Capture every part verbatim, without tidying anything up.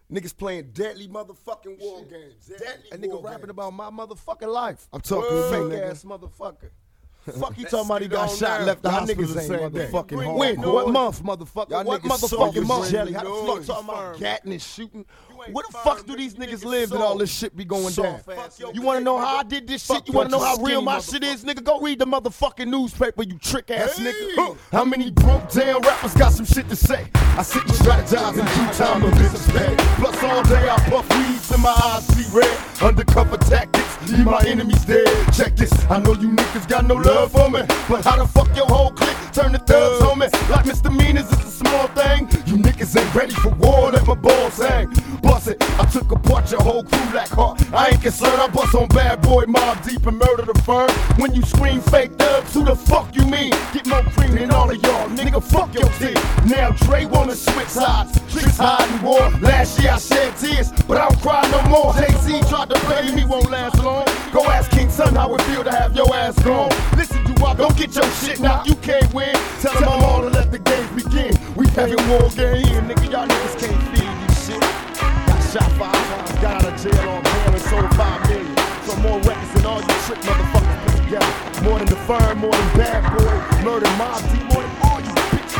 Niggas playing deadly motherfucking war games. Deadly A nigga war rapping games. about my motherfucking life. I'm talking to you, fake nigga. ass motherfucker. Fuck you talking about he got shot, left the Y'all hospital niggas the ain't same motherfucking day. home. When? Noise. What month, motherfucker? Y'all What niggas motherfucking soft month? as Jelly, how the noise. fuck talking about Firm. gatting and shooting? ain't Where the firm, fuck do nigga. these You niggas niggas live that all soft. this shit be going down? Soft ass. You wanna know how I did this shit? You wanna know how real my shit is, nigga? Go read the motherfucking newspaper, you trick ass Hey. nigga. Huh. How many broke down rappers got some shit to say? I sit and strategize in due time, no business pay. Plus all day I puff weeds and my eyes see red. Undercover tactics, leave my enemies dead. Check this, I know you niggas got no love for me, but how the fuck your whole clique turn the thugs on me? Like misdemeanors is a small thing. You niggas ain't ready for war, let my balls hang. Bust it, I took apart your whole crew like heart. I ain't concerned, I bust on bad boy, mob deep and murder the firm. When you scream fake thugs, who the fuck you mean? Get more cream than all of y'all, nigga, fuck your team. Now Dre wanna switch sides, tricks hiding war. Last year I shed tears, but I don't cry no more. Jay-Z tried to play me, won't last long. Go ask King Son how it feel to have your ass gone. Listen, you up, don't get your shit now, you can't win. Tell them all to let the games begin. We having war game here, nigga, y'all niggas can't feed you shit. Got shot five times, got out of jail on bail and sold five million. So more records than all you trick motherfuckers put together. More than the firm, more than bad boy, murder mob deep, more than all you bitch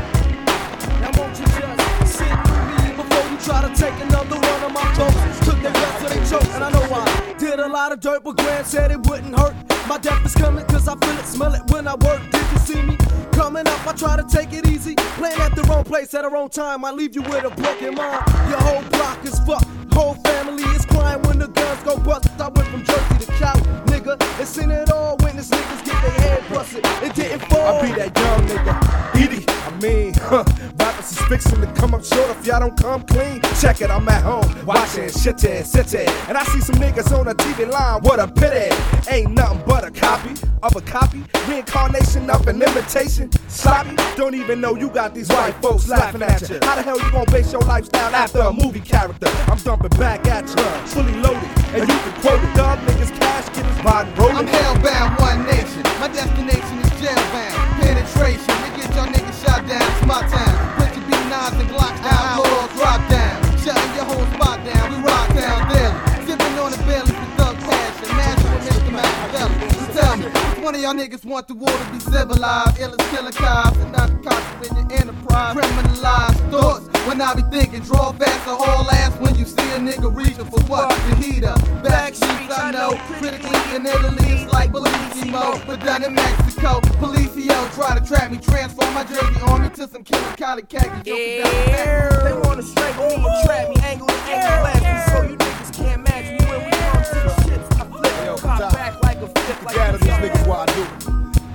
niggas. Now won't you just sit with me before you try to take another one of my jokes? Took their breath till they choke, and I know why. Did a lot of dirt, but Grand said it wouldn't hurt. My death is coming cause I feel it, smell it when I work. Did you see me? Coming up, I try to take it easy. Playing at the wrong place at the wrong time, I leave you with a broken mind. Your whole block is fucked, whole family is crying when the guns go bust. I went from Jersey to Cali, nigga, and seen it all. Witness niggas get their head busted, it didn't fall. I be that young nigga, Edie, I mean, huh, rappers is fixing to come up short if y'all don't come clean. Check it, I'm at home, watching shit and city, and I see some niggas on the T V line, what a pity. Ain't nothing but a copy of a copy, reincarnation of an imitation. Sloppy, don't even know you got these white folks laughing at you. How the hell you gon' base your lifestyle after a movie character? I'm dumping back at you, fully loaded, and you can quote it. Dog niggas cash, get his body rolling. I'm hellbound, one nation. My destination is jailbound. Penetration, to get your niggas shot down. It's my town. Put your B nines and Glocks down. Outlaws drop down. Shutting your whole spot down. We rock down daily. Sipping on the belly for thug passion. Master with Mister Machiavelli. So tell me, which one of y'all niggas want the war to be civilized? Illest killer cops and not the cops in your enterprise. Criminalized thoughts. When I be thinking, draw fast or haul ass when you see a nigga reaching for what? The heater. Back streets, I know. Critically in Italy, it's like Bellissimo. But done in Mexico, Policio try to trap me. Transform my jersey army to some killer collie khaki. Yeah. They wanna strangle me and trap me, angle to angle, blast me, so you niggas can't match me when we come to the shits. I flip, Yo, pop stop. back like a flip, like Gather a these niggas while I do it.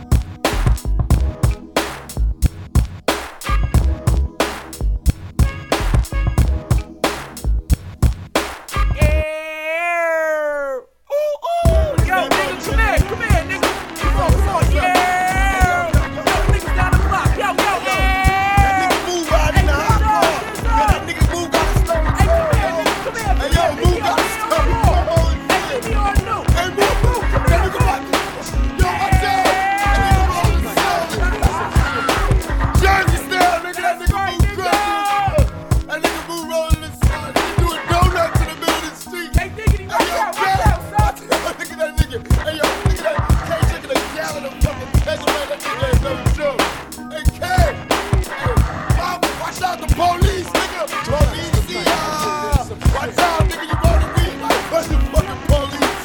Yeah. Ooh, ooh. Yo, nigga, come here, come here, nigga. Come on, come on, yeah. Yo, niggas down the block, yo, yo, yeah. That nigga move out in the hot car. Yo, that nigga move got a stomach. Hey, come here, nigga, come here. Hey, yo, move got a stomach. Come on, Hey, give me on new. hey, move, move. That nigga like, yo, watch out. That nigga rolling the sound. Jersey style, nigga. That nigga move crazy. That nigga move rolling the sound. He doing donuts in the middle of the street. Hey, diggity, Hey, watch yo, out, watch Jay. out, son. Watch out. Look at that nigga. Hey, yo, look at that. K taking a gallon of fucking petrol. Man, that nigga ain't no joke. Hey, K. Hey, Bob, watch out the police, nigga. Police, yeah. Watch out, nigga. You go to weed like fucking fucking police.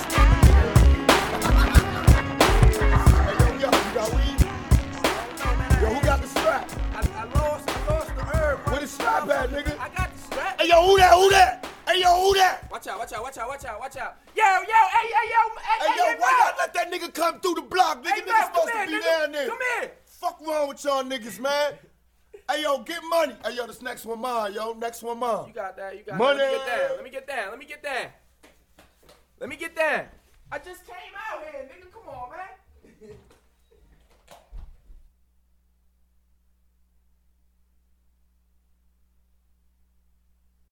Hey, yo, yo, you got weed? Yo, who got the strap? I, I lost, I lost the herb. Where the strap at, nigga? I got the strap. Hey, yo, who that? Who that? Hey, yo, who that? Watch out, watch out, watch out, watch out, watch out. Yo, yo, hey, hey, yo, hey, Hey, yo, hey, why yo. y'all let that nigga come through the block, nigga? Hey, Nigga bro, supposed come to here, be nigga. down there. Come here. Fuck wrong with y'all niggas, man? Hey, yo, get money. Hey, yo, this next one mine, yo. Next one mine. You got that, you got Money. that. Let me get down, let me get down, let me get down. Let me get down. I just came out here, nigga, come on, man.